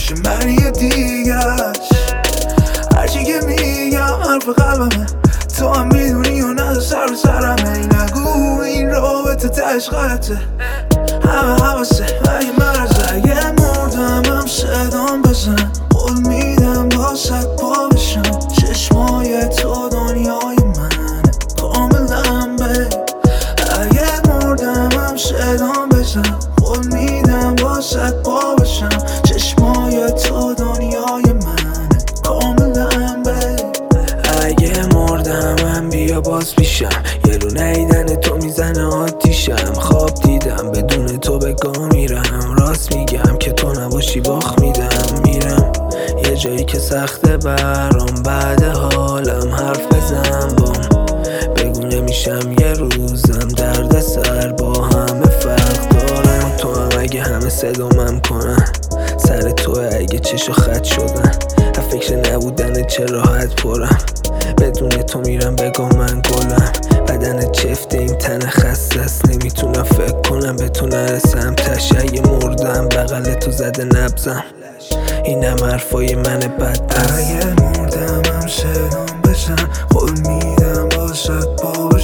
میشه معنی دیگهش. هرچی که میگم حرف قلبمه، تو هم میدونی و نه سر به سرمه. نگو این رابطه تهش غلطه، همه حواسه اگه مرزه. اگه مردم هم صدام بزن، قول میدم با صد پا بشم. چشمای تو دنیای منه کاملا بی. اگه مردم هم صدام بزن، قول میدم با صد پا بشم. چشمای تو دنیای منه کاملا بی. اگه مردم هم بیا باز پیشم، یه رو نیدن تو میزنه آتیشم. خواب دیدم بدون تو به گاه میرم، راست میگم که تو نباشی باخت میرم یه جایی که سخته برام. بعد حالم حرف بزن بام، بگو نمیشم یه روزم درد سر با همه فرق دارم. تو هم اگه همه صدامم کنن، سر تو اگه چشو خط شدن. فکر نبودن چه راحت پرم، بدون تو میرم بگم من گلم. بدن چفته این تن خسته است، نمیتونم فکر کنم به تو نرسم. تشه مردم بغل تو زده نبزم، اینم حرفای من بدبخت. اگه مردم هم صدام بزن، قول میدم با صد